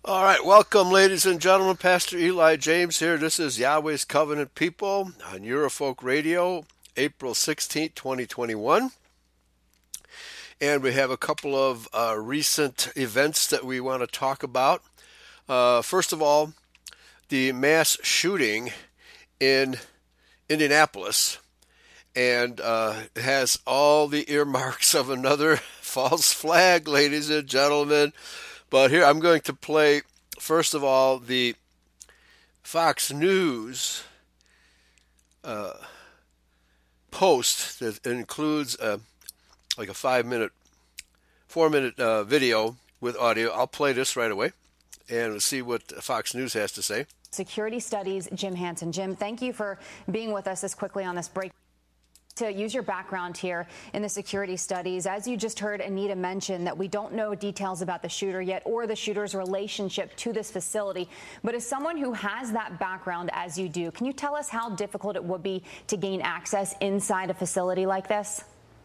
All right, welcome, ladies and gentlemen. Pastor Eli James here. This is Yahweh's Covenant People on Eurofolk Radio, April 16th, 2021. And we have a couple of recent events that we want to talk about. First of all, the mass shooting in Indianapolis, and it has all the earmarks of another false flag, ladies and gentlemen. But here I'm going to play, first of all, the Fox News post that includes like a 4-minute video with audio. I'll play this right away, and we'll see what Fox News has to say. Security Studies, Jim Hansen. Jim, thank you for being with us this quickly on this break. To use your background here in the security studies, as you just heard Anita mention that we don't know details about the shooter yet or the shooter's relationship to this facility. But as someone who has that background as you do, can you tell us how difficult it would be to gain access inside a facility like this?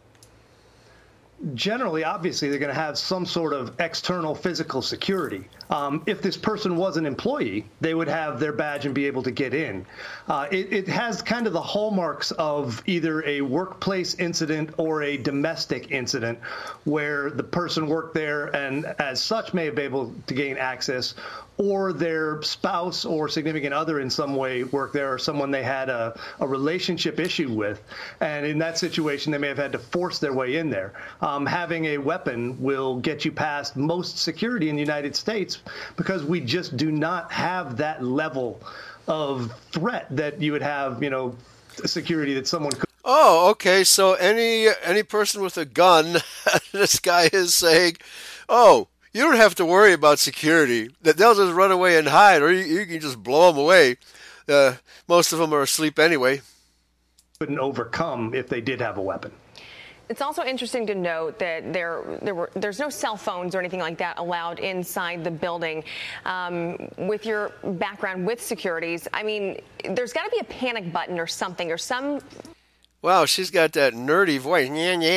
Generally, obviously, they're going to have some sort of external physical security. If this person was an employee, they would have their badge and be able to get in. It has kind of the hallmarks of either a workplace incident or a domestic incident where the person worked there and as such may have been able to gain access, or their spouse or significant other in some way worked there, or someone they had a relationship issue with. And in that situation, they may have had to force their way in there. Having a weapon will get you past most security in the United States because we just do not have that level of threat that you would have, security that someone could. Oh, okay. So any person with a gun, this guy is saying, oh, you don't have to worry about security. That they'll just run away and hide, or you can just blow them away. Most of them are asleep anyway. Couldn't overcome if they did have a weapon. It's also interesting to note that there's no cell phones or anything like that allowed inside the building. With your background with securities, I mean, there's got to be a panic button or something or some. Wow, she's got that nerdy voice.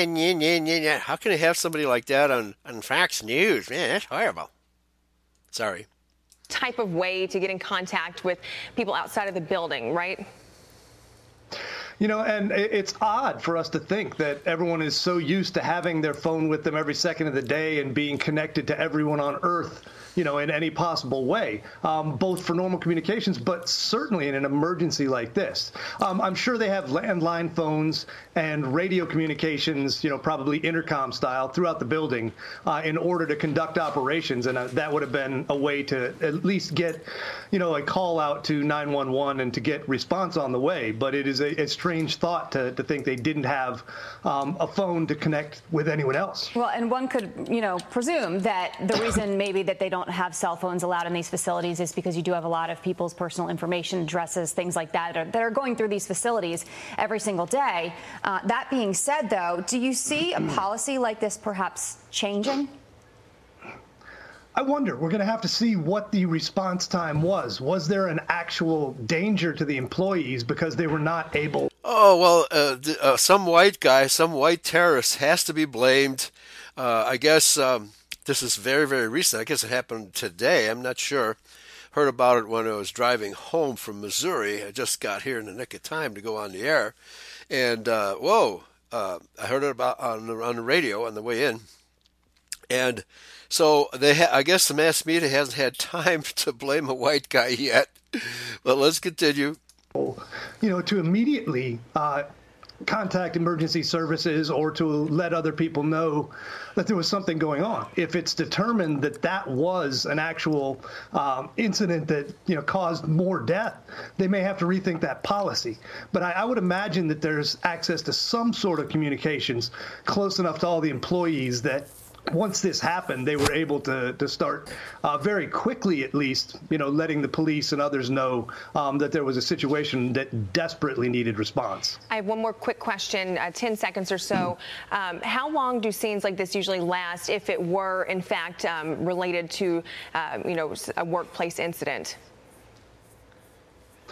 How can you have somebody like that on Fox News? Man, that's horrible. Sorry. Type of way to get in contact with people outside of the building, right? And it's odd for us to think that everyone is so used to having their phone with them every second of the day and being connected to everyone on Earth, in any possible way, both for normal communications, but certainly in an emergency like this. I'm sure they have landline phones and radio communications, probably intercom style throughout the building in order to conduct operations. And that would have been a way to at least get, a call out to 911 and to get response on the way. But it is a strange thought to think they didn't have a phone to connect with anyone else. Well, and one could, presume that the reason maybe that they don't have cell phones allowed in these facilities is because you do have a lot of people's personal information, addresses, things like that that are going through these facilities every single day. That being said, though, do you see a policy like this perhaps changing? I wonder. We're going to have to see what the response time was. Was there an actual danger to the employees because they were not able? Oh, well, some white guy, some white terrorist has to be blamed. I guess this is very, very recent. I guess it happened today. I'm not sure. Heard about it when I was driving home from Missouri. I just got here in the nick of time to go on the air. And, I heard it about on the radio on the way in. And so I guess the mass media hasn't had time to blame a white guy yet. But let's continue. To immediately contact emergency services or to let other people know that there was something going on. If it's determined that that was an actual incident that caused more death, they may have to rethink that policy. But I would imagine that there's access to some sort of communications close enough to all the employees that once this happened, they were able to start very quickly, at least, letting the police and others know that there was a situation that desperately needed response. I have one more quick question, 10 seconds or so. How long do scenes like this usually last if it were, in fact, related to, a workplace incident?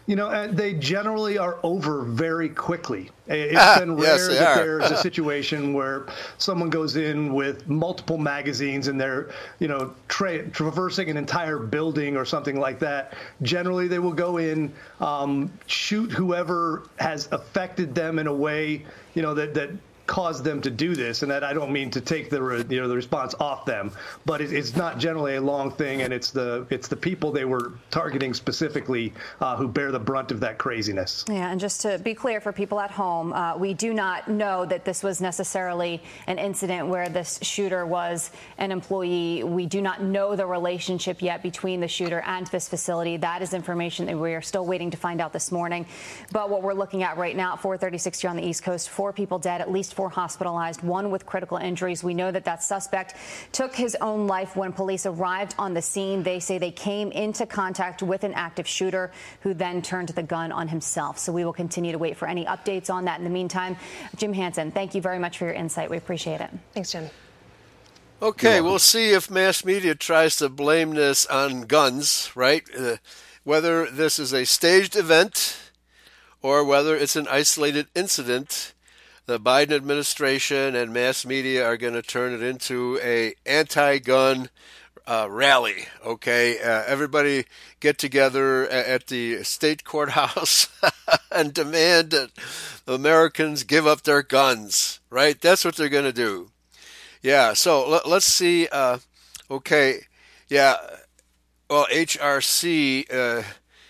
They generally are over very quickly. It's been rare that there's a situation where someone goes in with multiple magazines and they're, traversing an entire building or something like that. Generally, they will go in, shoot whoever has affected them in a way, that caused them to do this, and that I don't mean to take the response off them, but it's not generally a long thing, and it's the people they were targeting specifically who bear the brunt of that craziness. Yeah, and just to be clear for people at home, we do not know that this was necessarily an incident where this shooter was an employee. We do not know the relationship yet between the shooter and this facility. That is information that we are still waiting to find out this morning. But what we're looking at right now, 4:36 here on the East Coast, 4 people dead, at least 4 hospitalized, 1 with critical injuries. We know that suspect took his own life when police arrived on the scene. They say they came into contact with an active shooter who then turned the gun on himself. So we will continue to wait for any updates on that. In the meantime, Jim Hanson, thank you very much for your insight. We appreciate it. Thanks, Jim. Okay, we'll see if mass media tries to blame this on guns, right? Whether this is a staged event or whether it's an isolated incident. The Biden administration and mass media are going to turn it into a anti-gun rally, okay? Everybody get together at the state courthouse and demand that Americans give up their guns, right? That's what they're going to do. Yeah, so let's see. Okay, yeah, well, HRC,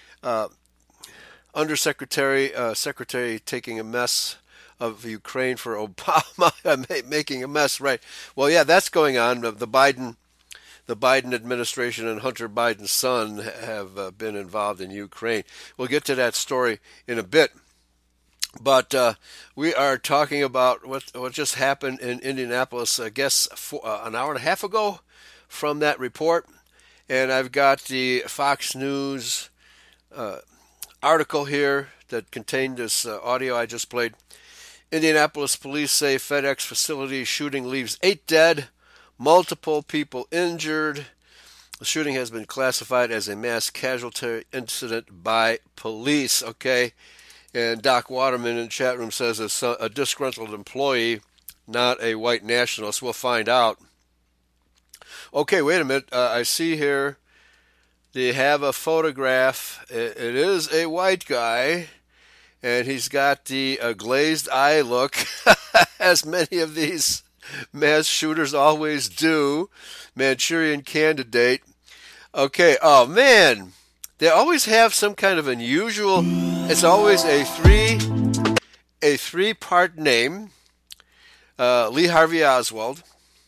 Secretary taking a mess of Ukraine for Obama, making a mess, right? Well, yeah, that's going on. The Biden administration and Hunter Biden's son have been involved in Ukraine. We'll get to that story in a bit. But we are talking about what just happened in Indianapolis, I guess, an hour and a half ago from that report. And I've got the Fox News article here that contained this audio I just played. Indianapolis police say FedEx facility shooting leaves 8 dead, multiple people injured. The shooting has been classified as a mass casualty incident by police, okay? And Doc Waterman in the chat room says it's a disgruntled employee, not a white nationalist. We'll find out. Okay, wait a minute. I see here they have a photograph. It is a white guy. And he's got the glazed eye look, as many of these mass shooters always do. Manchurian Candidate. Okay, oh man, they always have some kind of unusual. It's always a three-part name. Lee Harvey Oswald,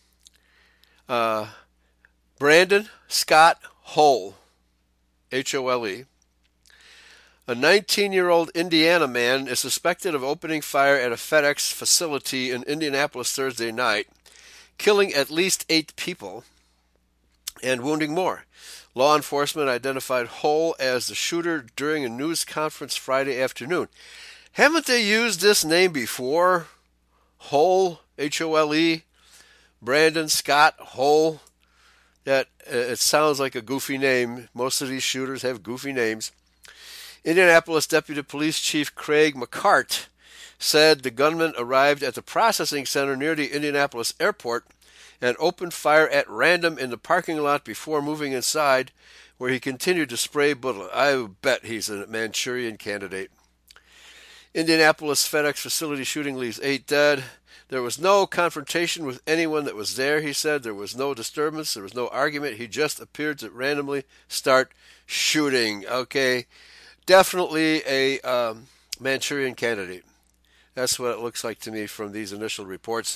Brandon Scott Hole, Hole. A 19-year-old Indiana man is suspected of opening fire at a FedEx facility in Indianapolis Thursday night, killing at least 8 people and wounding more. Law enforcement identified Hole as the shooter during a news conference Friday afternoon. Haven't they used this name before? Hole, Hole, Brandon Scott Hole. That it sounds like a goofy name. Most of these shooters have goofy names. Indianapolis Deputy Police Chief Craig McCart said the gunman arrived at the processing center near the Indianapolis airport and opened fire at random in the parking lot before moving inside, where he continued to spray bullets. I bet he's a Manchurian Candidate. Indianapolis FedEx facility shooting leaves 8 dead. There was no confrontation with anyone that was there, he said. There was no disturbance. There was no argument. He just appeared to randomly start shooting. Okay. Definitely a Manchurian Candidate. That's what it looks like to me from these initial reports.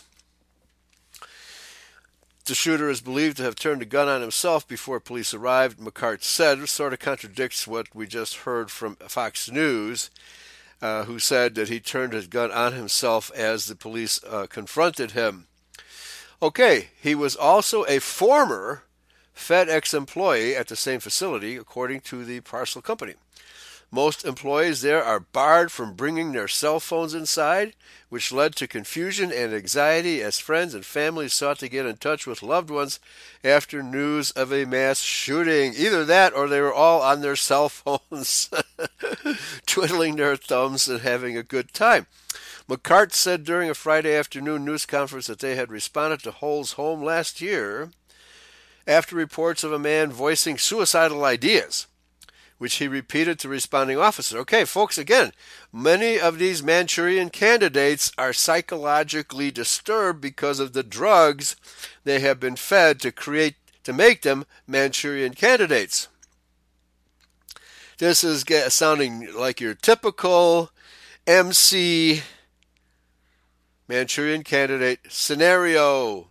The shooter is believed to have turned a gun on himself before police arrived, McCart said. It sort of contradicts what we just heard from Fox News, who said that he turned his gun on himself as the police confronted him. Okay, he was also a former FedEx employee at the same facility, according to the parcel company. Most employees there are barred from bringing their cell phones inside, which led to confusion and anxiety as friends and families sought to get in touch with loved ones after news of a mass shooting. Either that or they were all on their cell phones, twiddling their thumbs and having a good time. McCart said during a Friday afternoon news conference that they had responded to Hull's home last year after reports of a man voicing suicidal ideas, which he repeated to responding officers. Okay, folks, again, many of these Manchurian candidates are psychologically disturbed because of the drugs they have been fed to make them Manchurian candidates. This is sounding like your typical MC Manchurian candidate scenario.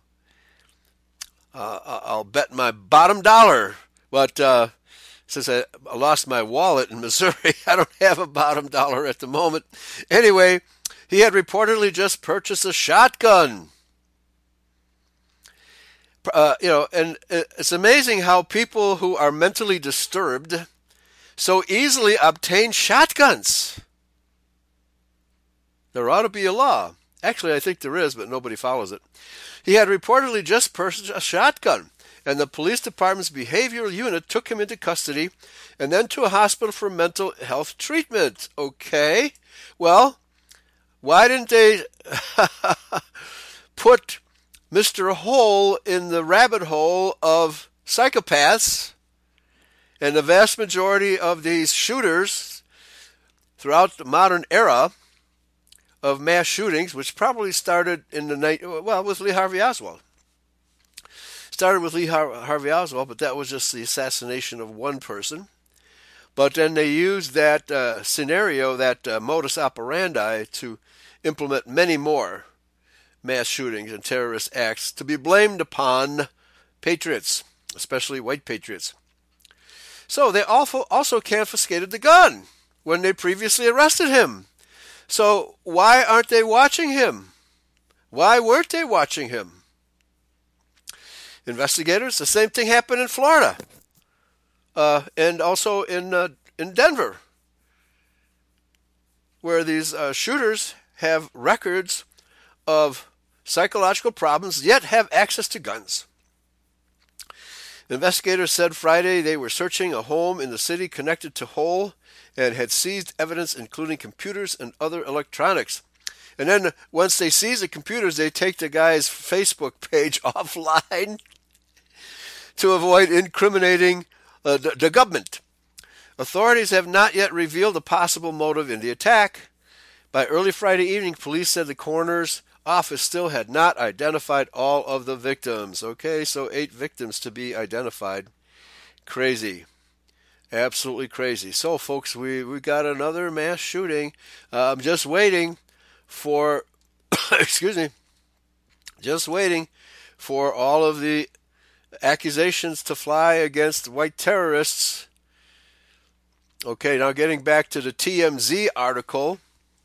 I'll bet my bottom dollar, but since I lost my wallet in Missouri, I don't have a bottom dollar at the moment. Anyway, he had reportedly just purchased a shotgun. And it's amazing how people who are mentally disturbed so easily obtain shotguns. There ought to be a law. Actually, I think there is, but nobody follows it. He had reportedly just purchased a shotgun, and the police department's behavioral unit took him into custody and then to a hospital for mental health treatment. Okay, well, why didn't they put Mr. Hole in the rabbit hole of psychopaths? And the vast majority of these shooters throughout the modern era of mass shootings, which probably started in the night, with Lee Harvey Oswald. Started with Lee Harvey Oswald, but that was just the assassination of one person. But then they used that scenario, that modus operandi, to implement many more mass shootings and terrorist acts to be blamed upon patriots, especially white patriots. So they also confiscated the gun when they previously arrested him. So why aren't they watching him? Why weren't they watching him? Investigators, the same thing happened in Florida, and also in Denver, where these shooters have records of psychological problems, yet have access to guns. Investigators said Friday they were searching a home in the city connected to Hull and had seized evidence including computers and other electronics. And then once they seize the computers, they take the guy's Facebook page offline to avoid incriminating the government. Authorities have not yet revealed a possible motive in the attack. By early Friday evening, police said the coroner's office still had not identified all of the victims. Okay, so 8 victims to be identified. Crazy. Absolutely crazy. So, folks, we got another mass shooting. I'm just waiting for, just waiting for all of the accusations to fly against white terrorists. Okay, now getting back to the TMZ article,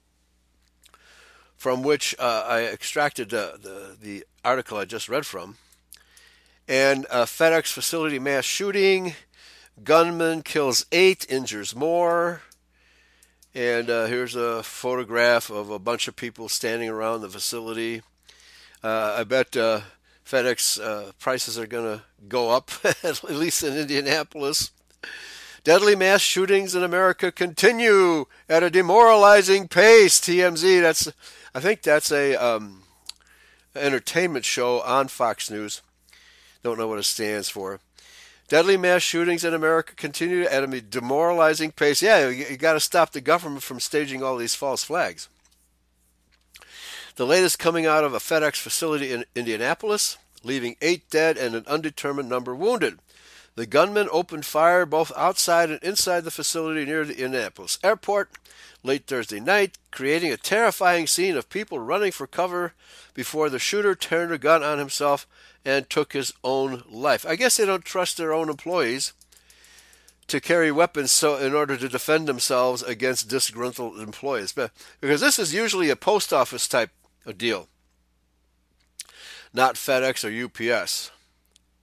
from which I extracted the article I just read from. And FedEx facility mass shooting. Gunman kills 8, injures more. And here's a photograph of a bunch of people standing around the facility. I bet FedEx prices are going to go up, at least in Indianapolis. Deadly mass shootings in America continue at a demoralizing pace. TMZ. I think that's a entertainment show on Fox News. Don't know what it stands for. Deadly mass shootings in America continue at a demoralizing pace. Yeah, you got to stop the government from staging all these false flags. The latest coming out of a FedEx facility in Indianapolis, leaving 8 dead and an undetermined number wounded. The gunman opened fire both outside and inside the facility near the Indianapolis airport late Thursday night, creating a terrifying scene of people running for cover before the shooter turned a gun on himself and took his own life. I guess they don't trust their own employees to carry weapons in order to defend themselves against disgruntled employees. Because this is usually a post office type of deal, not FedEx or UPS.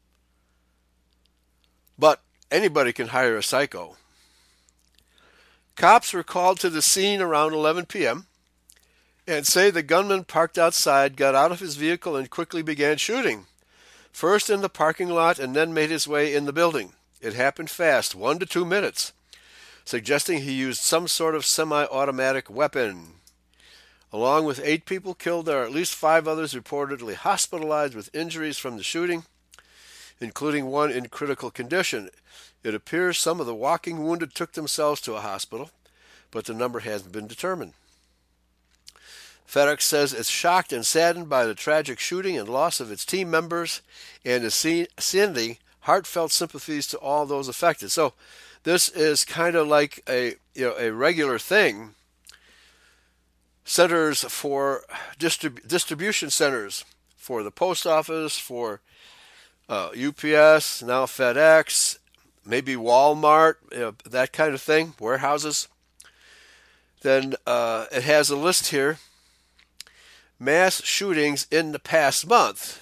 But anybody can hire a psycho. Cops were called to the scene around 11 p.m. and say the gunman parked outside, got out of his vehicle, and quickly began shooting. First in the parking lot and then made his way in the building. It happened fast, 1 to 2 minutes, suggesting he used some sort of semi-automatic weapon. Along with 8 people killed, there are at least 5 others reportedly hospitalized with injuries from the shooting, including one in critical condition. It appears some of the walking wounded took themselves to a hospital, but the number hasn't been determined. FedEx says it's shocked and saddened by the tragic shooting and loss of its team members and is sending heartfelt sympathies to all those affected. So this is kind of like a regular thing. Centers for distribution centers for the post office, for UPS, now FedEx, maybe Walmart, that kind of thing, warehouses. Then it has a list here. Mass shootings in the past month.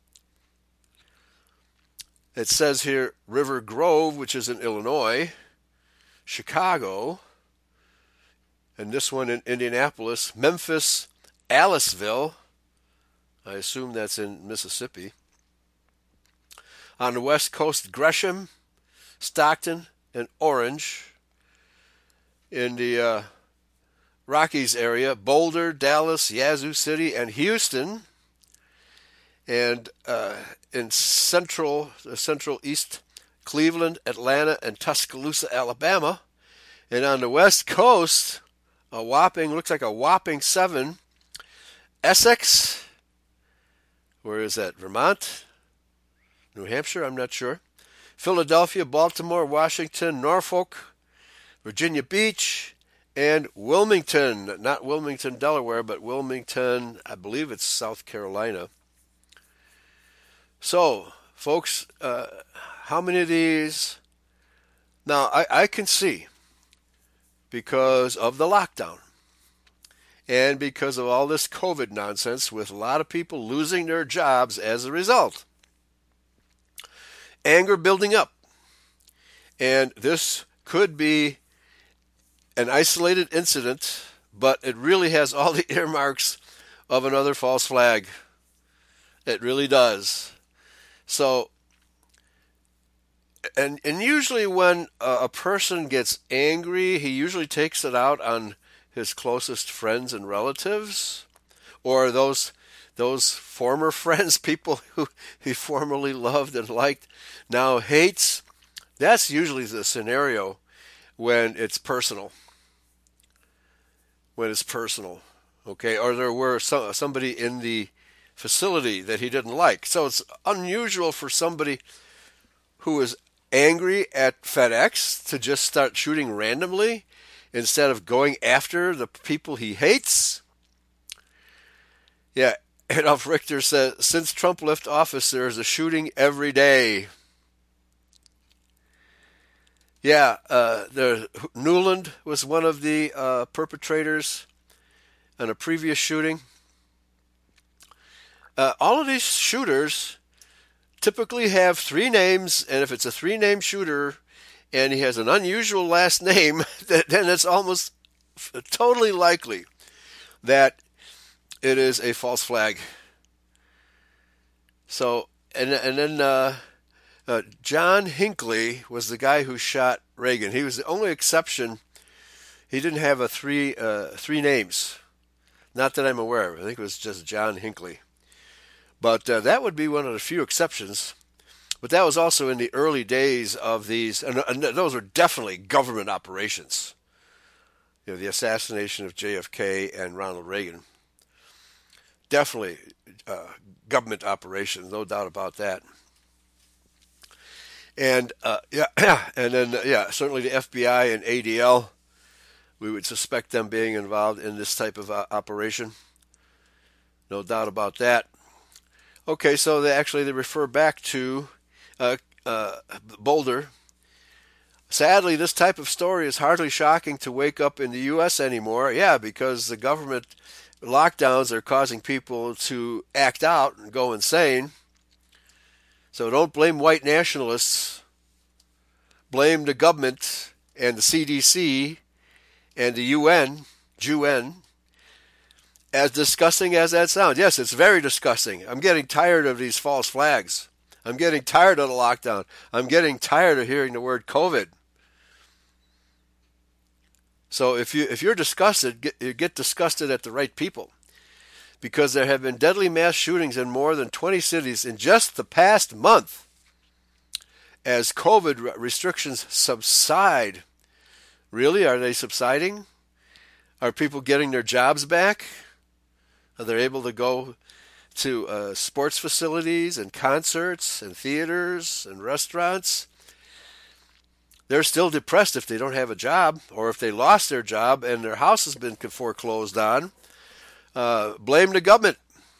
It says here River Grove, which is in Illinois, Chicago, and this one in Indianapolis, Memphis, Aliceville, I assume that's in Mississippi. On the West Coast, Gresham, Stockton, and Orange. In the Rockies area, Boulder, Dallas, Yazoo City, and Houston. And in central east, Cleveland, Atlanta, and Tuscaloosa, Alabama. And on the West Coast, looks like a whopping 7. Essex, where is that? Vermont? New Hampshire? I'm not sure. Philadelphia, Baltimore, Washington, Norfolk, Virginia Beach, and Wilmington. Not Wilmington, Delaware, but Wilmington, I believe it's South Carolina. So, folks, how many of these? Now, I can see, because of the lockdown and because of all this COVID nonsense, with a lot of people losing their jobs as a result, anger building up. And this could be an isolated incident, but it really has all the earmarks of another false flag. It really does. So, and usually when a person gets angry, he usually takes it out on his closest friends and relatives, or those former friends, people who he formerly loved and liked, now hates. That's usually the scenario when it's personal. Okay, or there were somebody in the facility that he didn't like. So it's unusual for somebody who is angry at FedEx to just start shooting randomly instead of going after the people he hates. Yeah, Adolf Richter says, since Trump left office, there's a shooting every day. Yeah, Newland was one of the perpetrators in a previous shooting. All of these shooters typically have 3 names, and if it's a 3-name shooter and he has an unusual last name, then it's almost totally likely that it is a false flag. So, and then John Hinckley was the guy who shot Reagan. He was the only exception. He didn't have 3 names. Not that I'm aware of. I think it was just John Hinckley. But that would be one of the few exceptions. But that was also in the early days of these, and those were definitely government operations. The assassination of JFK and Ronald Reagan. Definitely government operations, no doubt about that. And and then certainly the FBI and ADL, we would suspect them being involved in this type of operation. No doubt about that. Okay, so they refer back to Boulder. Sadly, this type of story is hardly shocking to wake up in the U.S. anymore. Yeah, because the government lockdowns are causing people to act out and go insane. So don't blame white nationalists. Blame the government and the CDC and the UN, as disgusting as that sounds. Yes, it's very disgusting. I'm getting tired of these false flags. I'm getting tired of the lockdown. I'm getting tired of hearing the word COVID. So if you're disgusted, you get disgusted at the right people, because there have been deadly mass shootings in more than 20 cities in just the past month. As COVID restrictions subside, really, are they subsiding? Are people getting their jobs back? Are they able to go to sports facilities and concerts and theaters and restaurants? They're still depressed if they don't have a job, or if they lost their job and their house has been foreclosed on. Blame the government.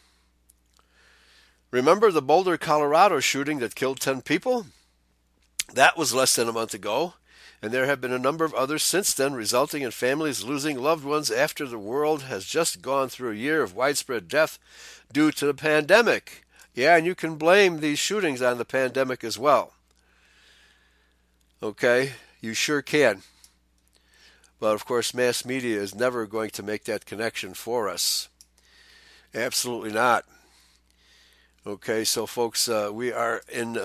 Remember the Boulder, Colorado shooting that killed 10 people? That was less than a month ago, and there have been a number of others since then, resulting in families losing loved ones after the world has just gone through a year of widespread death due to the pandemic. Yeah, and you can blame these shootings on the pandemic as well. Okay, you sure can. But of course, mass media is never going to make that connection for us. Absolutely not. Okay, so folks, we are in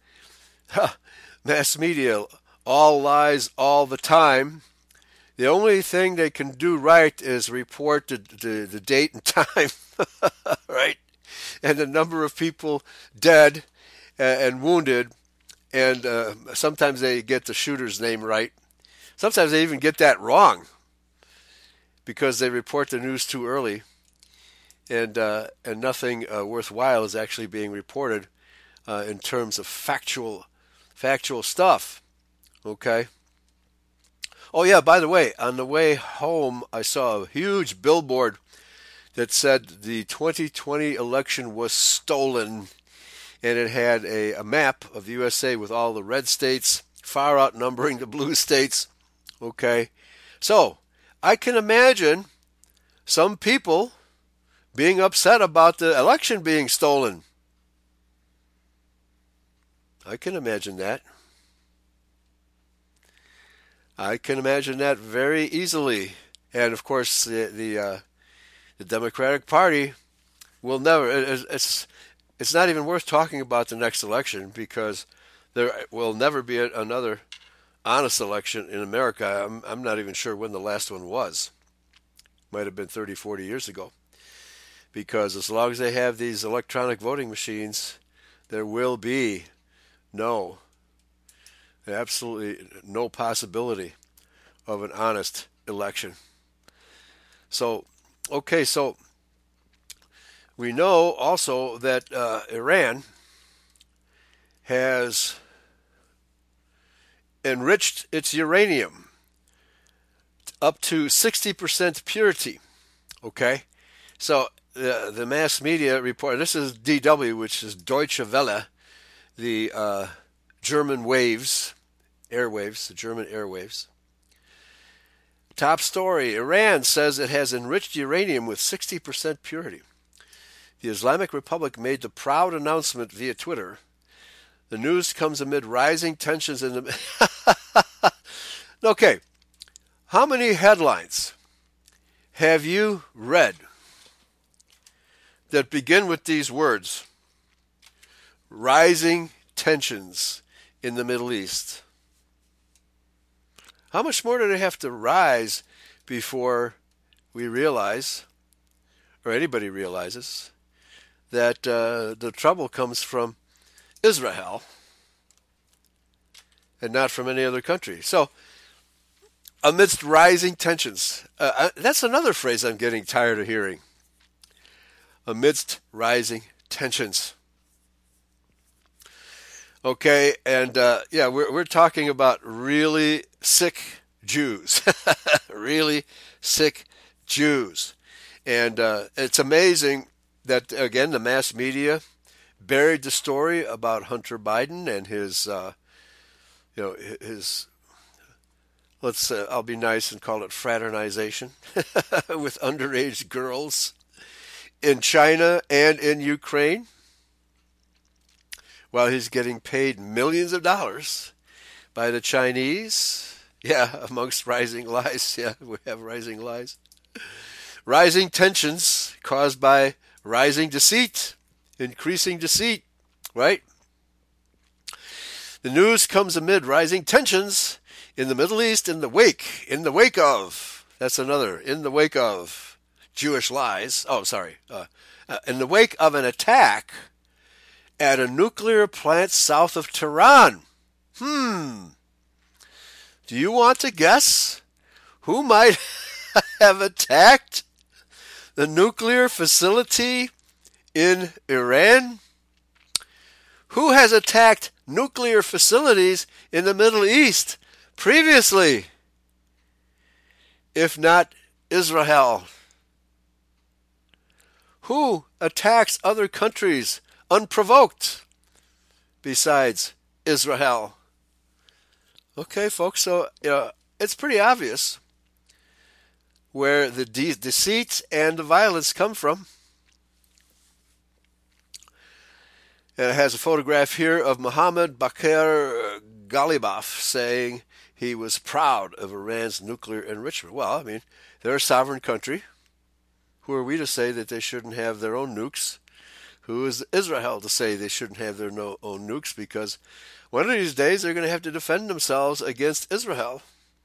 mass media, all lies all the time. The only thing they can do right is report the date and time, right? And the number of people dead and wounded. And sometimes they get the shooter's name right. Sometimes they even get that wrong because they report the news too early, and nothing worthwhile is actually being reported in terms of factual stuff. Okay. Oh yeah, by the way, on the way home, I saw a huge billboard that said the 2020 election was stolen. And it had a map of the USA with all the red states far outnumbering the blue states. Okay. So I can imagine some people being upset about the election being stolen. I can imagine that. I can imagine that very easily. And of course, the Democratic Party will never. It's not even worth talking about the next election, because there will never be another honest election in America. I'm not even sure when the last one was. Might have been 30, 40 years ago. Because as long as they have these electronic voting machines, there will be absolutely no possibility of an honest election. So, okay, so we know also that Iran has enriched its uranium up to 60% purity. Okay? So the mass media report, this is DW, which is Deutsche Welle, the German airwaves, the German airwaves. Top story, Iran says it has enriched uranium with 60% purity. The Islamic Republic made the proud announcement via Twitter. The news comes amid rising tensions in the... Okay, how many headlines have you read that begin with these words? Rising tensions in the Middle East. How much more do they have to rise before we realize, or anybody realizes, that the trouble comes from Israel and not from any other country? So, amidst rising tensions, that's another phrase I'm getting tired of hearing. Amidst rising tensions. Okay, and we're talking about really sick Jews. Really sick Jews. And it's amazing that, again, the mass media buried the story about Hunter Biden and his I'll be nice and call it fraternization with underage girls in China and in Ukraine, while he's getting paid millions of dollars by the Chinese Yeah, amongst rising lies. Yeah, we have rising lies. Rising tensions caused by rising deceit, increasing deceit, right? The news comes amid rising tensions in the Middle East in the wake of, that's another, in the wake of Jewish lies. Oh, sorry. In the wake of an attack at a nuclear plant south of Tehran. Do you want to guess who might have attacked the nuclear facility in Iran? Who has attacked nuclear facilities in the Middle East previously, if not Israel? Who attacks other countries unprovoked besides Israel? Okay, folks, so it's pretty obvious where the deceit and the violence come from. And it has a photograph here of Mohammed Bakr Ghalibaf saying he was proud of Iran's nuclear enrichment. Well, I mean, they're a sovereign country. Who are we to say that they shouldn't have their own nukes? Who is Israel to say they shouldn't have their own nukes? Because one of these days they're going to have to defend themselves against Israel.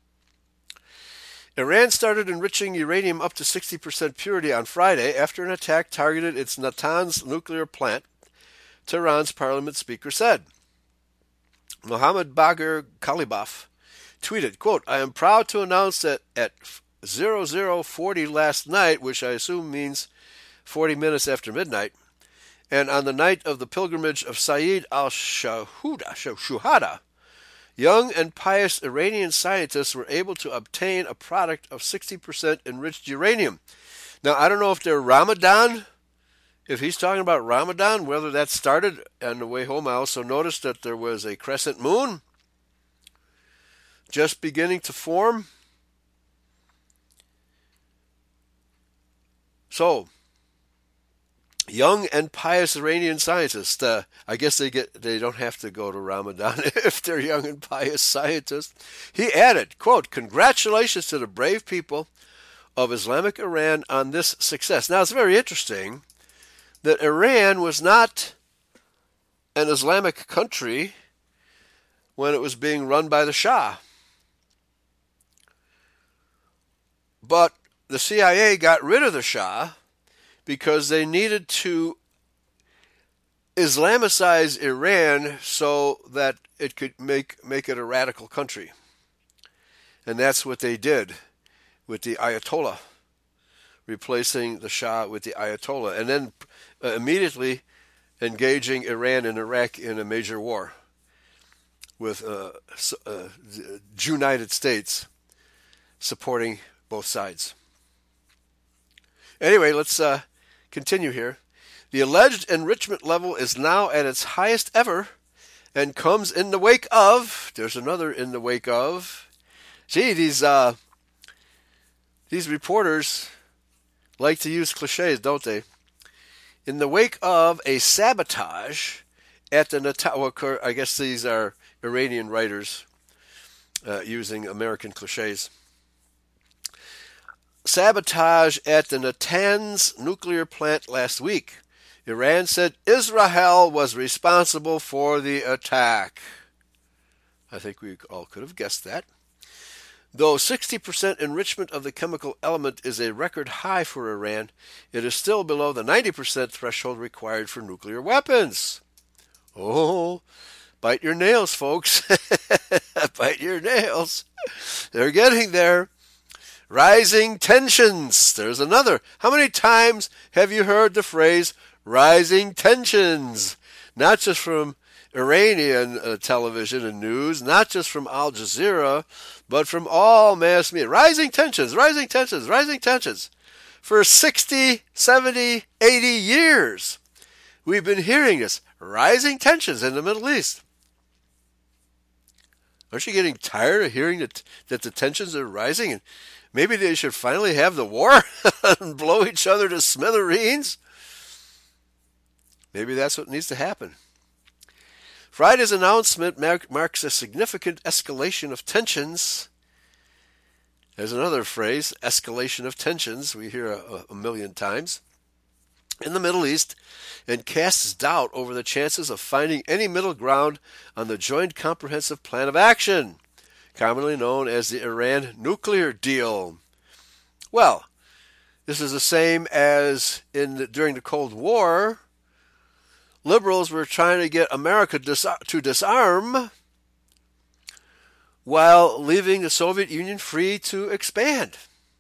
Iran started enriching uranium up to 60% purity on Friday after an attack targeted its Natanz nuclear plant, Tehran's parliament speaker said. Mohammed Bagher Ghalibaf tweeted, quote, I am proud to announce that at 0040 last night, which I assume means 40 minutes after midnight, and on the night of the pilgrimage of Sayyid al-Shuhada, young and pious Iranian scientists were able to obtain a product of 60% enriched uranium. Now, I don't know if they're Ramadan, if he's talking about Ramadan, whether that started on the way home. I also noticed that there was a crescent moon just beginning to form. So, young and pious Iranian scientists, I guess they don't have to go to Ramadan if they're young and pious scientists. He added, quote, congratulations to the brave people of Islamic Iran on this success. Now, it's very interesting that Iran was not an Islamic country when it was being run by the Shah. But the CIA got rid of the Shah because they needed to Islamicize Iran so that it could make it a radical country. And that's what they did with the Ayatollah, replacing the Shah with the Ayatollah, and then immediately engaging Iran and Iraq in a major war with the United States supporting both sides. Anyway, let's continue here. The alleged enrichment level is now at its highest ever and comes in the wake of, there's another in the wake of, these reporters like to use cliches, don't they? In the wake of a sabotage at the Natanz, I guess these are Iranian writers using American cliches. Sabotage at the Natanz nuclear plant last week. Iran said Israel was responsible for the attack. I think we all could have guessed that. Though 60% enrichment of the chemical element is a record high for Iran, it is still below the 90% threshold required for nuclear weapons. Oh, bite your nails, folks. Bite your nails. They're getting there. Rising tensions. There's another. How many times have you heard the phrase rising tensions? Not just from Iranian television and news, not just from Al Jazeera, but from all mass media. Rising tensions, rising tensions, rising tensions. For 60, 70, 80 years, we've been hearing this. Rising tensions in the Middle East. Aren't you getting tired of hearing that the tensions are rising? And maybe they should finally have the war and blow each other to smithereens? Maybe that's what needs to happen. Friday's announcement marks a significant escalation of tensions There's another phrase, escalation of tensions, we hear a million times in the Middle East, and casts doubt over the chances of finding any middle ground on the Joint Comprehensive Plan of Action, commonly known as the Iran nuclear deal. Well, this is the same as during the Cold War. Liberals were trying to get America to disarm while leaving the Soviet Union free to expand.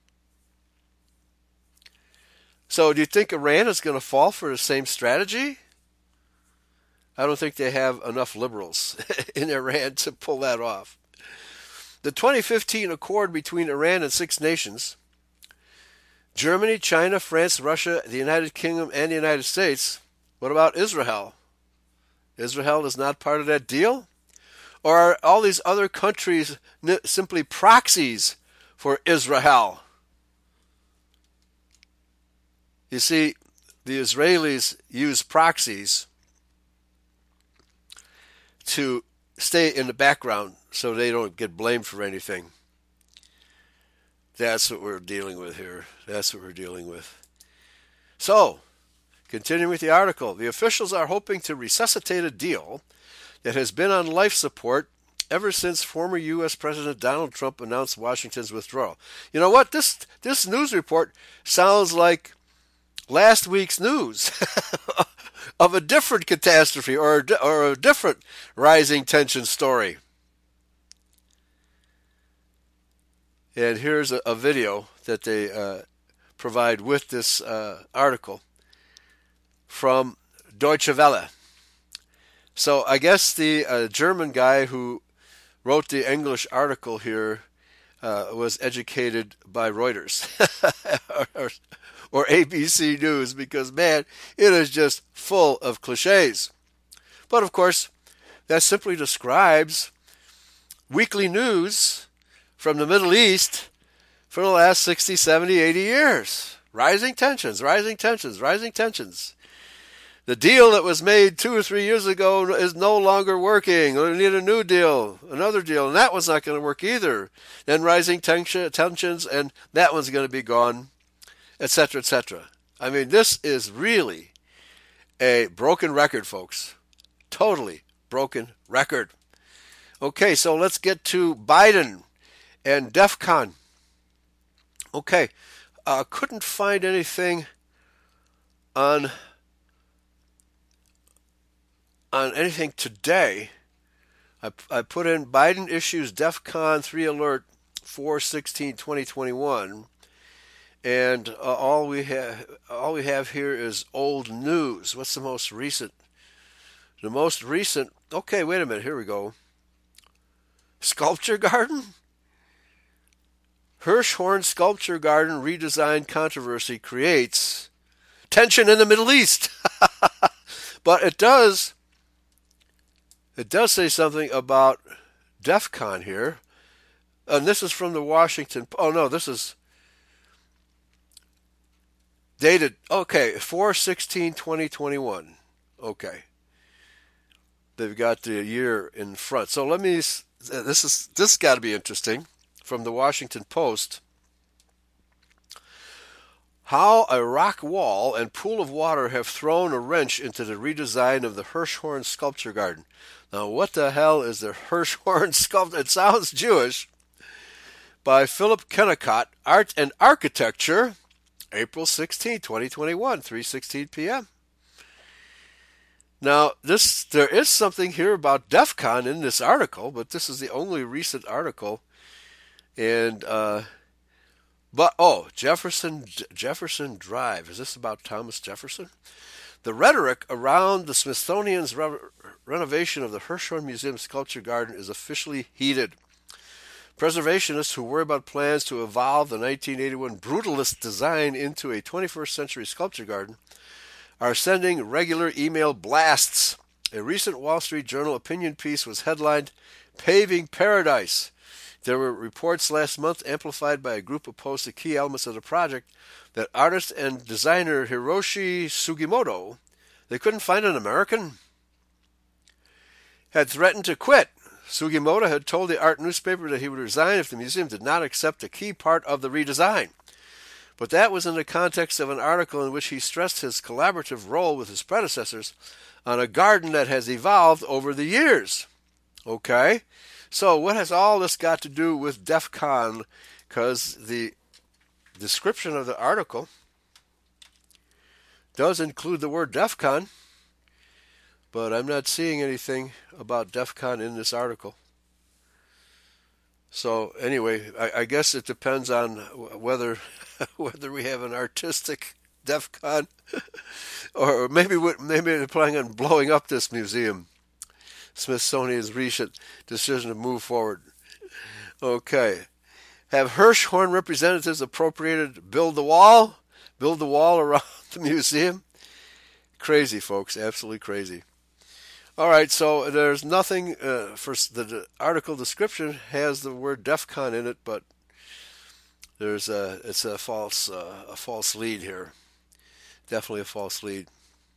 So do you think Iran is going to fall for the same strategy? I don't think they have enough liberals in Iran to pull that off. The 2015 accord between Iran and 6 nations, Germany, China, France, Russia, the United Kingdom, and the United States. What about Israel? Israel is not part of that deal? Or are all these other countries simply proxies for Israel? You see, the Israelis use proxies to stay in the background so they don't get blamed for anything. That's what we're dealing with here. That's what we're dealing with. So, continuing with the article, the officials are hoping to resuscitate a deal that has been on life support ever since former U.S. President Donald Trump announced Washington's withdrawal. You know what? This news report sounds like last week's news of a different catastrophe or a different rising tension story. And here's a video that they provide with this article from Deutsche Welle. So I guess the German guy who wrote the English article here was educated by Reuters or ABC News, because, man, it is just full of cliches. But, of course, that simply describes weekly news from the Middle East for the last 60, 70, 80 years. Rising tensions, rising tensions, rising tensions. The deal that was made 2 or 3 years ago is no longer working. We need a new deal, another deal, and that one's not going to work either. Then rising tensions, and that one's going to be gone, etc., etc. I mean, this is really a broken record, folks. Totally broken record. Okay, so let's get to Biden and DEF CON. Okay, couldn't find anything on anything today. I put in Biden issues DEF CON 3 alert 4/16/2021, and all we have here is old news. What's the most recent? The most recent. Okay, wait a minute. Here we go. Sculpture Garden. Hirshhorn Sculpture Garden redesign controversy creates tension in the Middle East. But it does say something about DEF CON here. And this is from the Washington... Oh, no, this is dated... Okay, 4/16/2021. Okay. They've got the year in front. So let me... This got to be interesting. From the Washington Post. How a rock wall and pool of water have thrown a wrench into the redesign of the Hirshhorn Sculpture Garden. Now, what the hell is the Hirshhorn Sculpture? It sounds Jewish. By Philip Kennicott, Art and Architecture, April 16, 2021, 3:16 p.m. Now, there is something here about DEF CON in this article, but this is the only recent article. And, Jefferson Drive. Is this about Thomas Jefferson? The rhetoric around the Smithsonian's renovation of the Hirshhorn Museum Sculpture Garden is officially heated. Preservationists who worry about plans to evolve the 1981 brutalist design into a 21st century sculpture garden are sending regular email blasts. A recent Wall Street Journal opinion piece was headlined, "Paving Paradise." There were reports last month, amplified by a group opposed to key elements of the project, that artist and designer Hiroshi Sugimoto, they couldn't find an American, had threatened to quit. Sugimoto had told the art newspaper that he would resign if the museum did not accept a key part of the redesign. But that was in the context of an article in which he stressed his collaborative role with his predecessors on a garden that has evolved over the years. Okay? So what has all this got to do with DEF CON? Because the description of the article does include the word DEF CON, but I'm not seeing anything about DEF CON in this article. So anyway, I guess it depends on whether we have an artistic DEF CON, or maybe they're planning on blowing up this museum. Smithsonian's recent decision to move forward. Okay. Have Hirshhorn representatives appropriated build the wall around the museum? Crazy, folks. Absolutely crazy. All right, so there's nothing for the article description has the word DEF CON in it, but it's a false lead here. Definitely a false lead.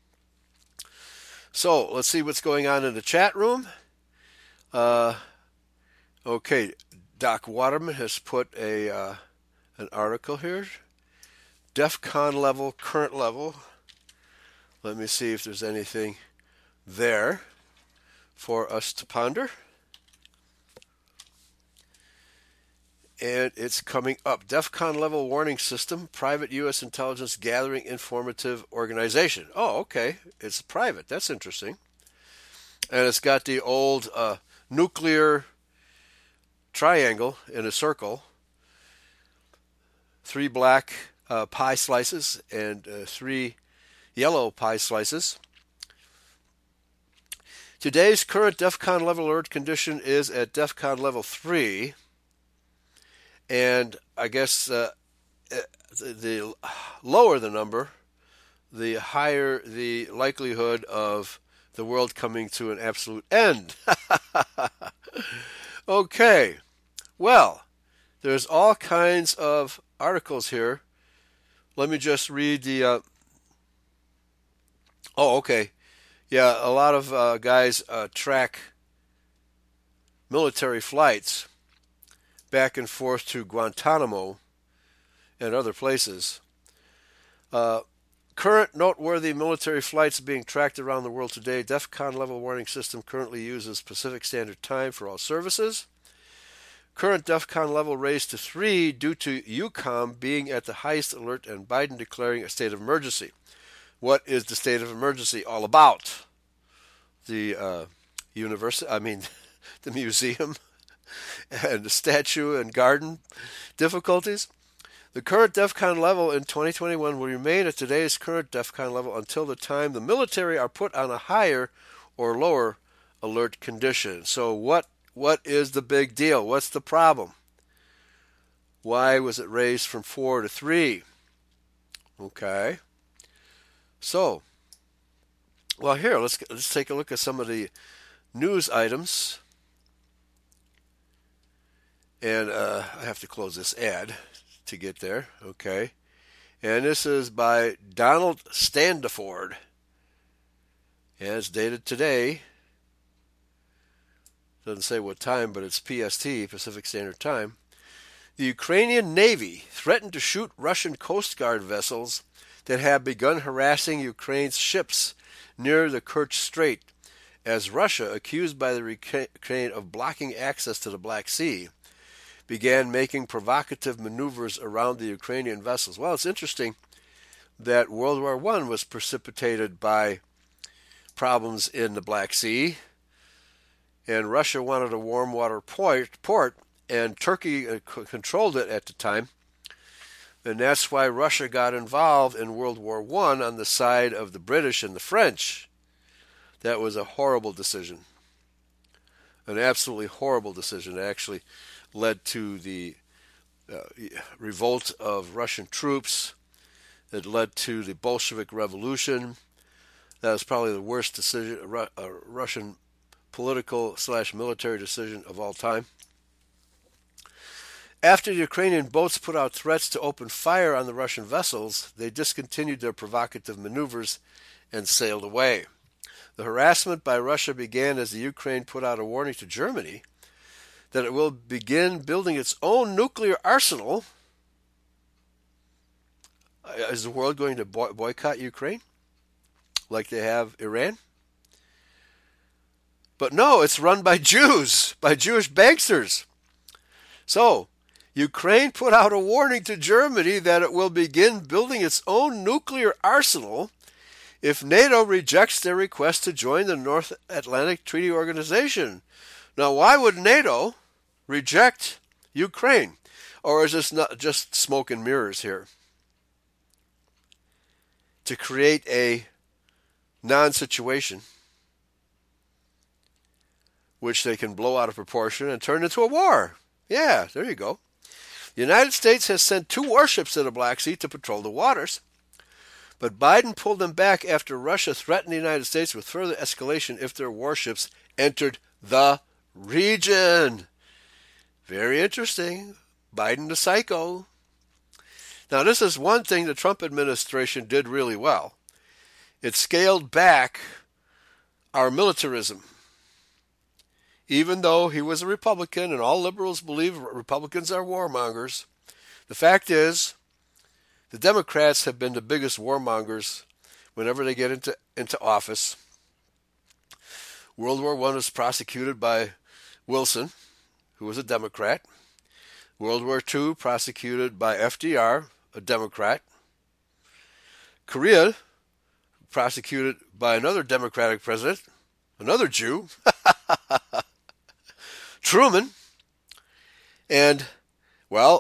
So let's see what's going on in the chat room. Okay, Doc Waterman has put an article here. DEF CON level, current level. Let me see if there's anything there for us to ponder. And it's coming up. DEF CON level warning system, private U.S. intelligence gathering informative organization. Oh, okay. It's private. That's interesting. And it's got the old nuclear triangle in a circle, 3 black pie slices and 3 yellow pie slices. Today's current DEF CON level alert condition is at DEF CON level 3. And I guess the lower the number, the higher the likelihood of the world coming to an absolute end. Okay. Well, there's all kinds of articles here. Let me just read the... okay. Yeah, a lot of guys track military flights back and forth to Guantanamo and other places. Current noteworthy military flights being tracked around the world today. DEF CON level warning system currently uses Pacific Standard Time for all services. Current DEF CON level raised to 3 due to EUCOM being at the highest alert and Biden declaring a state of emergency. What is the state of emergency all about? The the museum and the statue and garden difficulties. The current DEF CON level in 2021 will remain at today's current DEF CON level until the time the military are put on a higher or lower alert condition. So what is the big deal? What's the problem? Why was it raised from 4 to 3? Okay. So, well, here, let's take a look at some of the news items. And I have to close this ad to get there. Okay. And this is by Donald Standiford. And it's dated today. Doesn't say what time, but it's PST, Pacific Standard Time. The Ukrainian Navy threatened to shoot Russian Coast Guard vessels that have begun harassing Ukraine's ships near the Kerch Strait, as Russia, accused by the Ukraine of blocking access to the Black Sea, began making provocative maneuvers around the Ukrainian vessels. Well, it's interesting that World War I was precipitated by problems in the Black Sea, and Russia wanted a warm water port, and Turkey controlled it at the time. And that's why Russia got involved in World War I on the side of the British and the French. That was a horrible decision. An absolutely horrible decision. It actually led to the revolt of Russian troops. It led to the Bolshevik Revolution. That was probably the worst decision, Russian political/military decision of all time. After the Ukrainian boats put out threats to open fire on the Russian vessels, they discontinued their provocative maneuvers and sailed away. The harassment by Russia began as the Ukraine put out a warning to Germany that it will begin building its own nuclear arsenal. Is the world going to boycott Ukraine like they have Iran? But no, it's run by Jews, by Jewish banksters. So, Ukraine put out a warning to Germany that it will begin building its own nuclear arsenal if NATO rejects their request to join the North Atlantic Treaty Organization. Now, why would NATO reject Ukraine? Or is this not just smoke and mirrors here? To create a non-situation which they can blow out of proportion and turn into a war. Yeah, there you go. The United States has sent 2 warships to the Black Sea to patrol the waters, but Biden pulled them back after Russia threatened the United States with further escalation if their warships entered the region. Very interesting. Biden the psycho. Now, this is one thing the Trump administration did really well. It scaled back our militarism. Even though he was a Republican and all liberals believe Republicans are warmongers, the fact is the Democrats have been the biggest warmongers whenever they get into office. World War I was prosecuted by Wilson, who was a Democrat. World War II prosecuted by FDR, a Democrat. Korea prosecuted by another Democratic president, another Jew, Truman. And, well,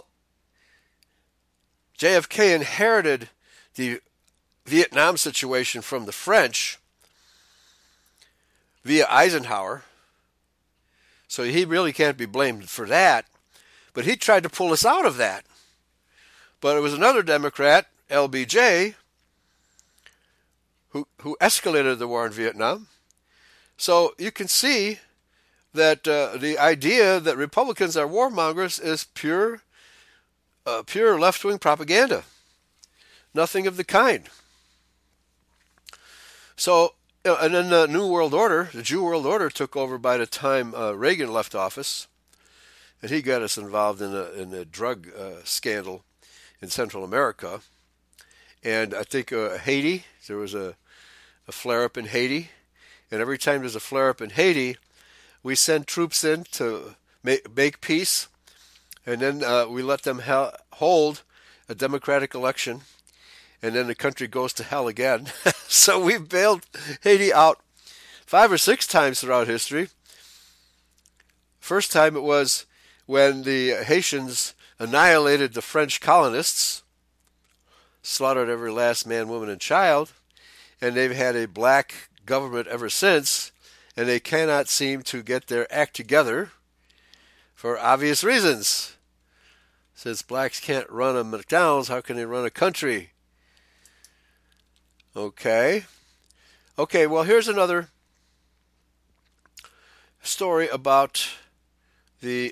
JFK inherited the Vietnam situation from the French via Eisenhower, so he really can't be blamed for that. But he tried to pull us out of that. But it was another Democrat, LBJ, who escalated the war in Vietnam. So you can see that the idea that Republicans are warmongers is pure left-wing propaganda. Nothing of the kind. So, and then the New World Order, the Jew World Order, took over by the time Reagan left office, and he got us involved in a drug scandal in Central America. And I think Haiti, there was a flare-up in Haiti, and every time there's a flare-up in Haiti, we send troops in to make peace, and then we let them hold a democratic election, and then the country goes to hell again. So we've bailed Haiti out 5 or 6 times throughout history. First time it was when the Haitians annihilated the French colonists, slaughtered every last man, woman, and child, and they've had a black government ever since, and they cannot seem to get their act together for obvious reasons. Since blacks can't run a McDonald's, how can they run a country? Okay, well, here's another story about the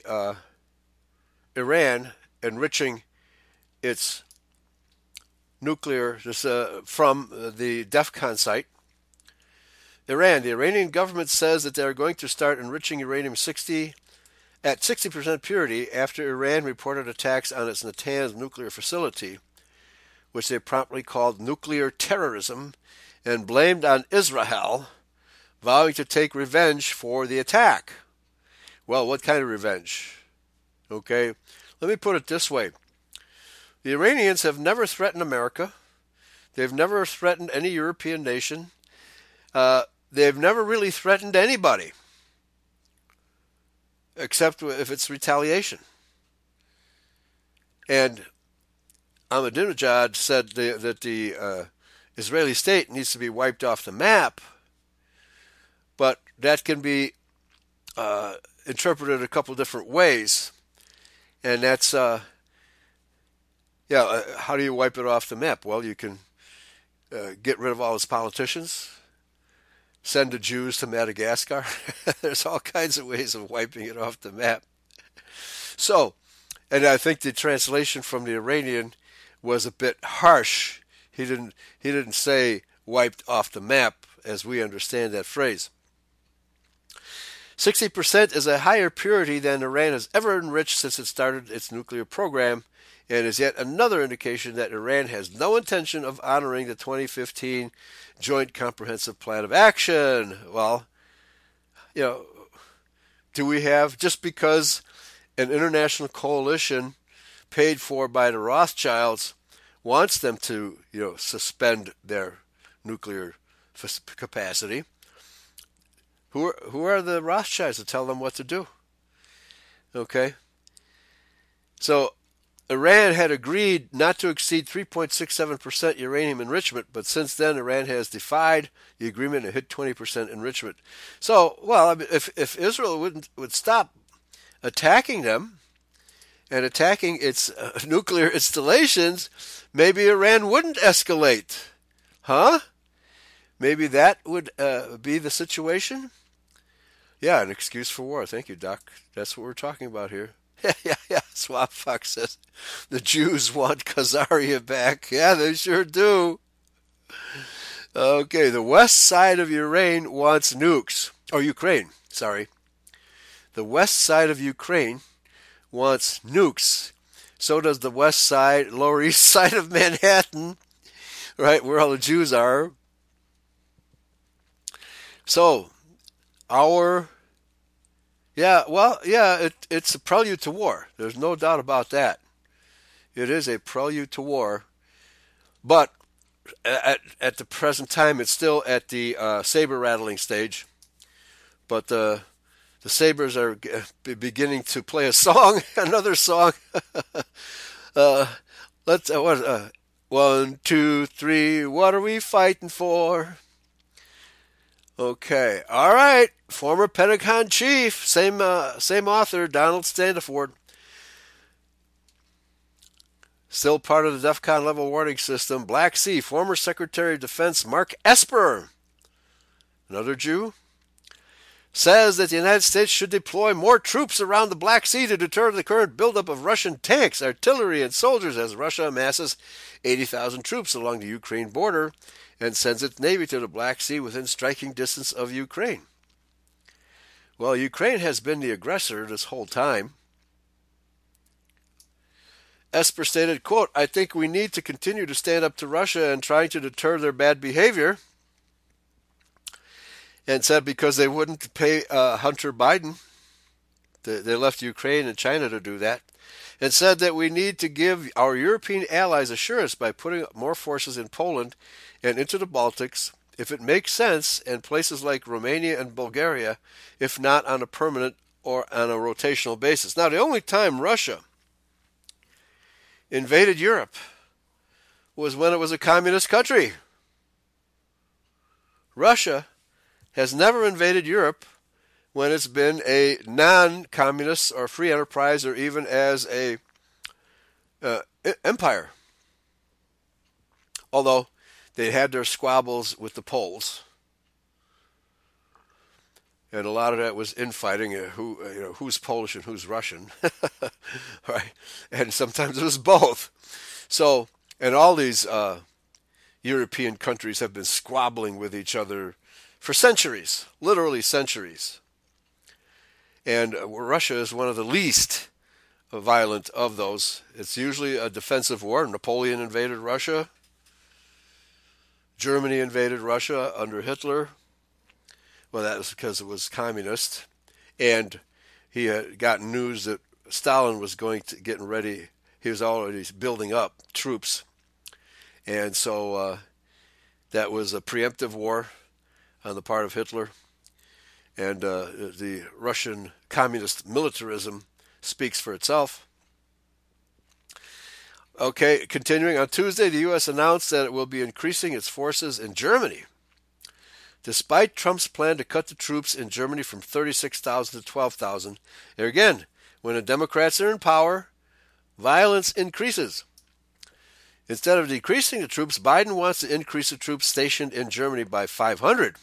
Iran enriching its nuclear from the DEFCON site. Iran, the Iranian government says that they are going to start enriching uranium at 60% purity after Iran reported attacks on its Natanz nuclear facility, which they promptly called nuclear terrorism and blamed on Israel, vowing to take revenge for the attack. Well, what kind of revenge? Okay, let me put it this way. The Iranians have never threatened America. They've never threatened any European nation. They've never really threatened anybody, except if it's retaliation. And Ahmadinejad said that the Israeli state needs to be wiped off the map, but that can be interpreted a couple different ways. And that's, how do you wipe it off the map? Well, you can get rid of all its politicians, send the Jews to Madagascar. There's all kinds of ways of wiping it off the map. So, and I think the translation from the Iranian was a bit harsh. He didn't say wiped off the map as we understand that phrase. 60% is a higher purity than Iran has ever enriched since it started its nuclear program, and is yet another indication that Iran has no intention of honoring the 2015 Joint Comprehensive Plan of Action. Well, do we have, just because an international coalition paid for by the Rothschilds wants them to, suspend their nuclear capacity, who are the Rothschilds to tell them what to do? Okay. So Iran had agreed not to exceed 3.67% uranium enrichment, but since then Iran has defied the agreement and hit 20% enrichment. So, if Israel would stop attacking them and attacking its nuclear installations, maybe Iran wouldn't escalate. Huh? Maybe that would be the situation? Yeah, an excuse for war. Thank you, Doc. That's what we're talking about here. Yeah. Swap Fox says the Jews want Khazaria back. Yeah, they sure do. Okay, the west side of Ukraine wants nukes. Oh, Ukraine, sorry. The west side of Ukraine wants nukes. So does the west side, lower east side of Manhattan, right, where all the Jews are. So, it's a prelude to war. There's no doubt about that. It is a prelude to war. But at the present time, it's still at the saber rattling stage. But the sabers are beginning to play a song, another song. Let's 1, 2, 3. What are we fighting for? Okay, all right. Former Pentagon chief, same author, Donald Standiford, still part of the DEFCON level warning system. Black Sea, former Secretary of Defense Mark Esper, another Jew, says that the United States should deploy more troops around the Black Sea to deter the current buildup of Russian tanks, artillery, and soldiers as Russia amasses 80,000 troops along the Ukraine border and sends its navy to the Black Sea within striking distance of Ukraine. Well, Ukraine has been the aggressor this whole time. Esper stated, quote, I think we need to continue to stand up to Russia and trying to deter their bad behavior. And said because they wouldn't pay Hunter Biden, they left Ukraine and China to do that, and said that we need to give our European allies assurance by putting more forces in Poland and into the Baltics, if it makes sense, and places like Romania and Bulgaria, if not on a permanent or on a rotational basis. Now, the only time Russia invaded Europe was when it was a communist country. Russia has never invaded Europe when it's been a non-communist or free enterprise or even as a empire. Although they had their squabbles with the Poles. And a lot of that was infighting, who's Polish and who's Russian. Right? And sometimes it was both. So, and all these European countries have been squabbling with each other for centuries, literally centuries. And Russia is one of the least violent of those. It's usually a defensive war. Napoleon invaded Russia. Germany invaded Russia under Hitler. Well, that was because it was communist. And he had gotten news that Stalin was getting ready. He was already building up troops. And so that was a preemptive war on the part of Hitler. And the Russian communist militarism speaks for itself. Okay, continuing on Tuesday, the U.S. announced that it will be increasing its forces in Germany. Despite Trump's plan to cut the troops in Germany from 36,000 to 12,000, there again, when the Democrats are in power, violence increases. Instead of decreasing the troops, Biden wants to increase the troops stationed in Germany by 500.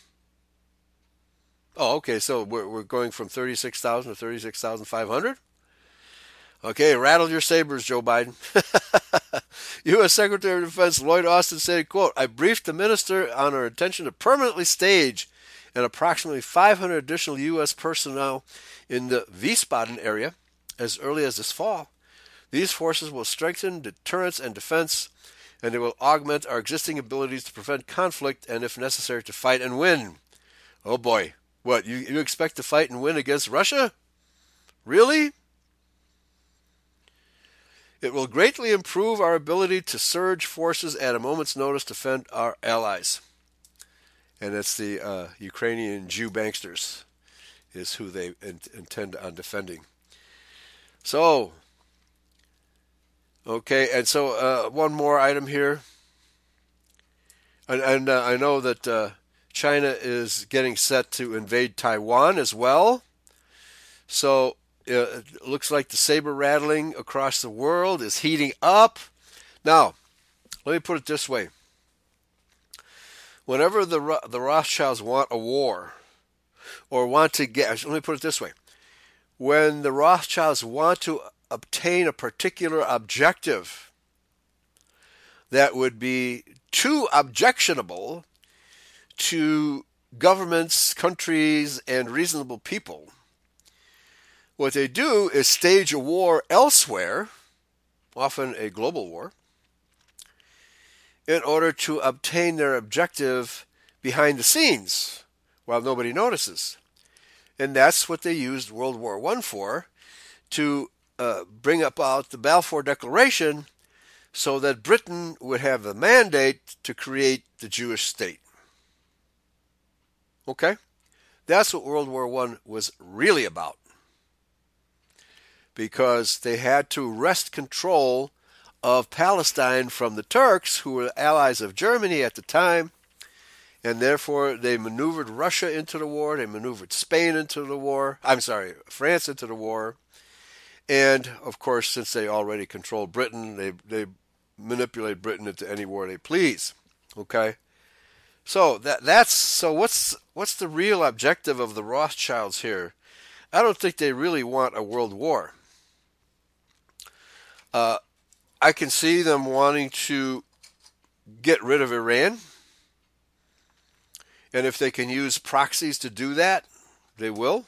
Oh, okay, so we're going from 36,000 to 36,500? Okay, rattle your sabers, Joe Biden. U.S. Secretary of Defense Lloyd Austin said, quote, I briefed the minister on our intention to permanently stage and approximately 500 additional U.S. personnel in the Wiesbaden area as early as this fall. These forces will strengthen deterrence and defense, and they will augment our existing abilities to prevent conflict and, if necessary, to fight and win. Oh boy, what, you expect to fight and win against Russia? Really? It will greatly improve our ability to surge forces at a moment's notice to defend our allies. And it's the Ukrainian Jew banksters is who they intend on defending. So, okay, and so one more item here. And I know that China is getting set to invade Taiwan as well. So it looks like the saber rattling across the world is heating up. Now, let me put it this way. Whenever the Rothschilds want a war, or want to get, let me put it this way. When the Rothschilds want to obtain a particular objective that would be too objectionable to governments, countries, and reasonable people, what they do is stage a war elsewhere, often a global war, in order to obtain their objective behind the scenes while nobody notices. And that's what they used World War I for, to bring about the Balfour Declaration so that Britain would have the mandate to create the Jewish state. Okay? That's what World War I was really about. Because they had to wrest control of Palestine from the Turks, who were allies of Germany at the time, and therefore they maneuvered Russia into the war, they maneuvered Spain into the war, France into the war, and of course, since they already controlled Britain, they manipulate Britain into any war they please. Okay? So what's the real objective of the Rothschilds here? I don't think they really want a world war. I can see them wanting to get rid of Iran. And if they can use proxies to do that, they will.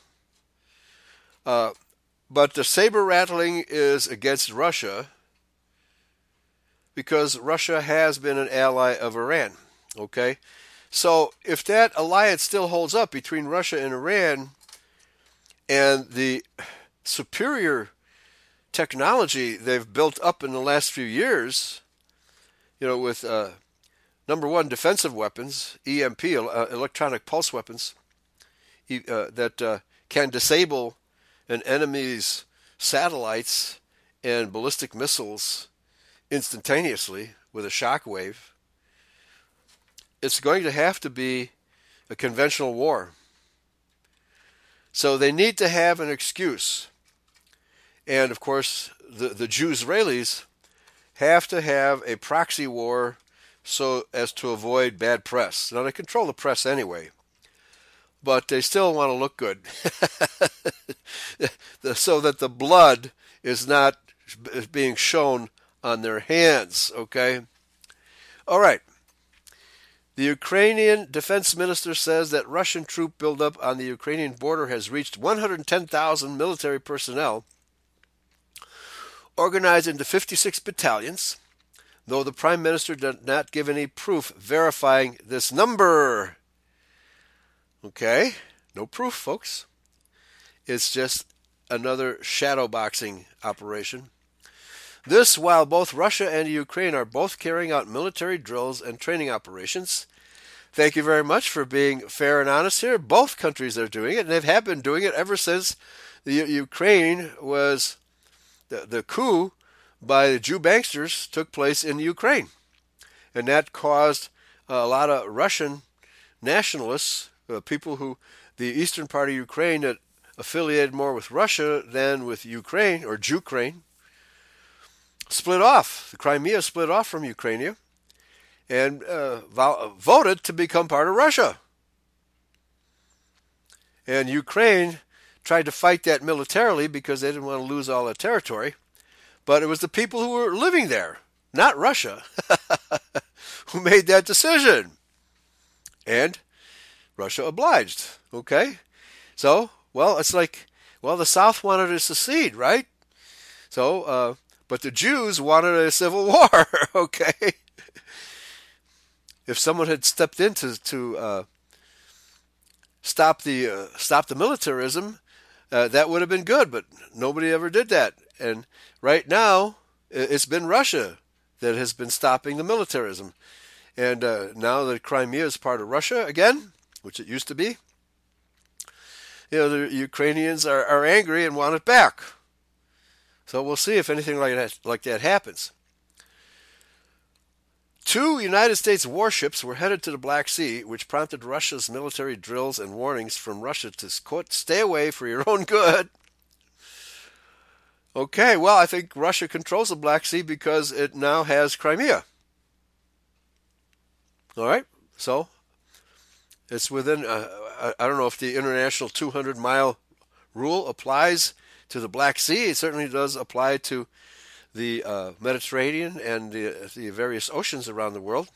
But the saber rattling is against Russia because Russia has been an ally of Iran. Okay? So if that alliance still holds up between Russia and Iran, and the superior technology they've built up in the last few years, with number one, defensive weapons, EMP, electronic pulse weapons, that can disable an enemy's satellites and ballistic missiles instantaneously with a shock wave. It's going to have to be a conventional war. So they need to have an excuse. And, of course, the Jew-Israelis have to have a proxy war so as to avoid bad press. Now, they control the press anyway, but they still want to look good so that the blood is not being shown on their hands, okay? All right. The Ukrainian defense minister says that Russian troop buildup on the Ukrainian border has reached 110,000 military personnel, organized into 56 battalions, though the Prime Minister did not give any proof verifying this number. Okay, no proof, folks. It's just another shadowboxing operation. This while both Russia and Ukraine are both carrying out military drills and training operations. Thank you very much for being fair and honest here. Both countries are doing it, and they have been doing it ever since the Ukraine was... The coup by the Jew banksters took place in Ukraine. And that caused a lot of Russian nationalists, people who, the eastern part of Ukraine that affiliated more with Russia than with Ukraine, or Jewcraine, split off. The Crimea split off from Ukraine and voted to become part of Russia. And Ukraine tried to fight that militarily because they didn't want to lose all that territory. but it was the people who were living there, not Russia, who made that decision. And Russia obliged. Okay? So, well, it's like, well, the South wanted to secede, right? So, but the Jews wanted a civil war. Okay? If someone had stepped in to stop the militarism, that would have been good, but nobody ever did that. And right now, it's been Russia that has been stopping the militarism. And now that Crimea is part of Russia again, which it used to be, the Ukrainians are angry and want it back. So we'll see if anything like that happens. 2 United States warships were headed to the Black Sea, which prompted Russia's military drills and warnings from Russia to, quote, stay away for your own good. Okay, well, I think Russia controls the Black Sea because it now has Crimea. All right, so it's within, I don't know if the international 200-mile rule applies to the Black Sea. It certainly does apply to the Mediterranean and the various oceans around the world.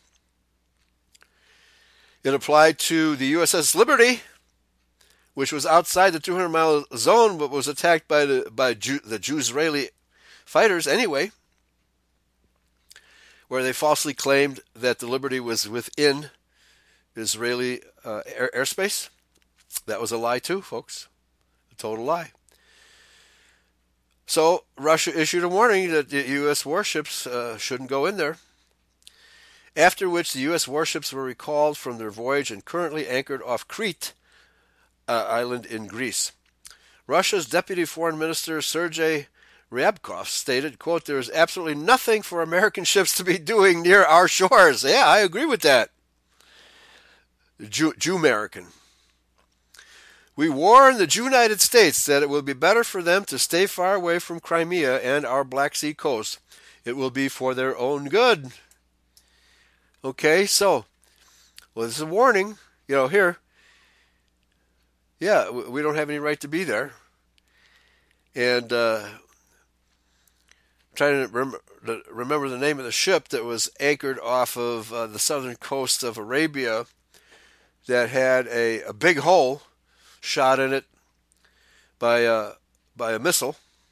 It applied to the USS Liberty, which was outside the 200-mile zone but was attacked by the Jew-Israeli fighters anyway, where they falsely claimed that the Liberty was within Israeli airspace. That was a lie too, folks. A total lie. So Russia issued a warning that the U.S. warships shouldn't go in there, after which the U.S. warships were recalled from their voyage and currently anchored off Crete island in Greece. Russia's Deputy Foreign Minister Sergei Ryabkov stated, quote, there is absolutely nothing for American ships to be doing near our shores. Yeah, I agree with that. Jew-American. We warn the United States that it will be better for them to stay far away from Crimea and our Black Sea coast. It will be for their own good. Okay, so, well, this is a warning. Here, yeah, we don't have any right to be there. And trying to remember the name of the ship that was anchored off of the southern coast of Arabia that had a big hole shot in it by a missile.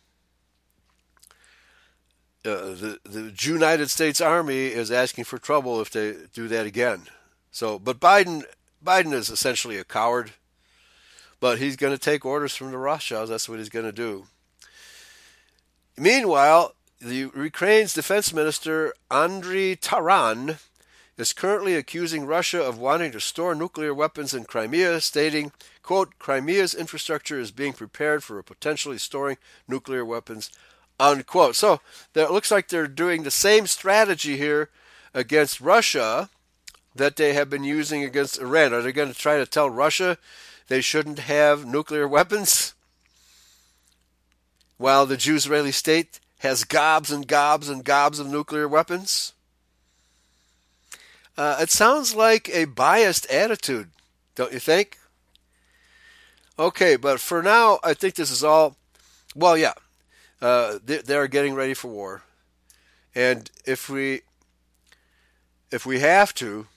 The United States Army is asking for trouble if they do that again. So, but Biden is essentially a coward, but he's going to take orders from the Rothschilds. That's what he's going to do. Meanwhile, the Ukraine's defense minister Andriy Taran is currently accusing Russia of wanting to store nuclear weapons in Crimea, stating, quote, Crimea's infrastructure is being prepared for potentially storing nuclear weapons, unquote. So it looks like they're doing the same strategy here against Russia that they have been using against Iran. Are they going to try to tell Russia they shouldn't have nuclear weapons, while the Jew-Israeli state has gobs and gobs and gobs of nuclear weapons? It sounds like a biased attitude, don't you think? Okay, but for now, I think this is all, well, yeah, they're getting ready for war. And if we have to,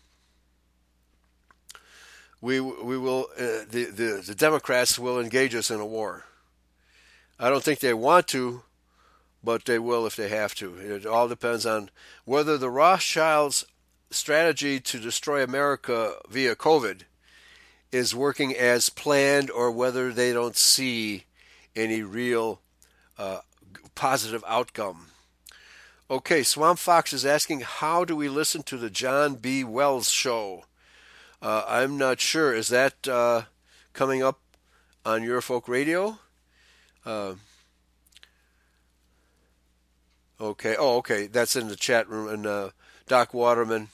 we will, the Democrats will engage us in a war. I don't think they want to, but they will if they have to. It all depends on whether the Rothschilds' strategy to destroy America via COVID is working as planned, or whether they don't see any real positive outcome. Okay, Swamp Fox is asking, how do we listen to the John B. Wells show? I'm not sure. Is that coming up on Eurofolk Radio? Okay. Oh, okay. That's in the chat room, and Doc Waterman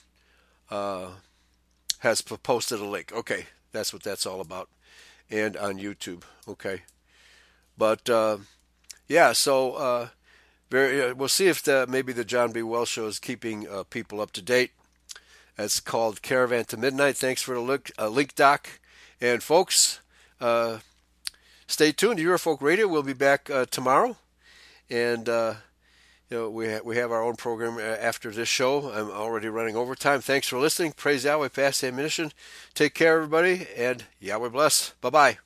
has posted a link. Okay, that's what that's all about, and on YouTube. Okay, but yeah. So we'll see if maybe the John B. Wells show is keeping people up to date. It's called Caravan to Midnight. Thanks for the link, Doc. And folks, stay tuned to Eurofolk Radio. We'll be back tomorrow, and we have our own program after this show. I'm already running overtime. Thanks for listening. Praise Yahweh, pass the ammunition. Take care, everybody, and Yahweh bless. Bye-bye.